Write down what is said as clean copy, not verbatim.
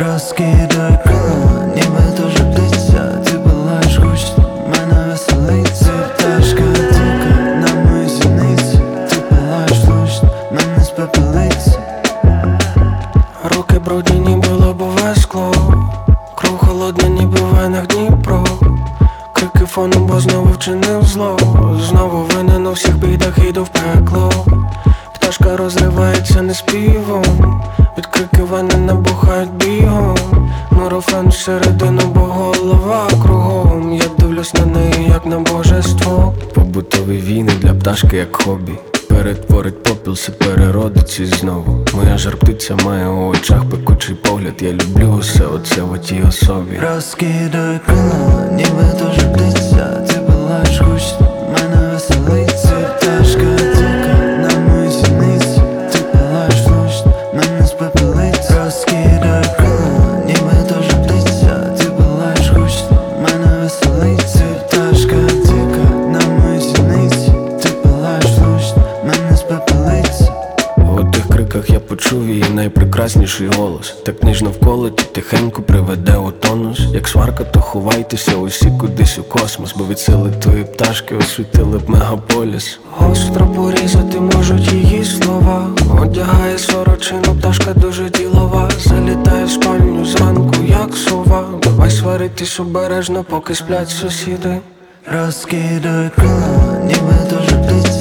Розкидай крила, ніби дуже птиця. Ти палаєш гучно, мене веселиться. Пташка тільки на моїй зіниці. Ти палаєш влучно, мене спепелиться. Руки брудні, ніби лобове скло. Кров холодна, ніби в венах Дніпро. Крики фоном, бо знову вчинив зло. Знову винен у всіх бідах, іду в пекло. Пташка розривається не співом. Від криків вени набухають бігом. Нурофен всередину, бо голова кругом. Я дивлюсь на неї, як на божество. Побутові війни для пташки, як хобі. Перетворить попіл, все переродиться знову. Моя жар-птиця має у очах пекучий погляд. Я люблю усе оце в тій особі. Розкидай крила, ніби дуже птиця. Ти палаєш гучно, мене веселиться. Пташка тільки на моїй зіниці. Ти палаєш влучно, мене спепелиться. Розкидай крила, ніби дуже птиця. Ти палаєш гучно, мене веселиться. Пташка тільки на моїй зіниці. Ти палаєш влучно, мене спепелиться. У тих криках я почув її найпрекрасніший голос. Так ніжно вколоті, тихенько приведе у тонус. Як сварка, то ховайтеся усі кудись у космос. Бо від сили твої пташки освітили б мегаполіс. Гостро порізати можуть її слова. Одягає сорочину, пташка дуже ділова. Залітає в спальню зранку, як сова. Давай сваритись обережно, поки сплять сусіди. Розкидай крила, ніби дуже птиця.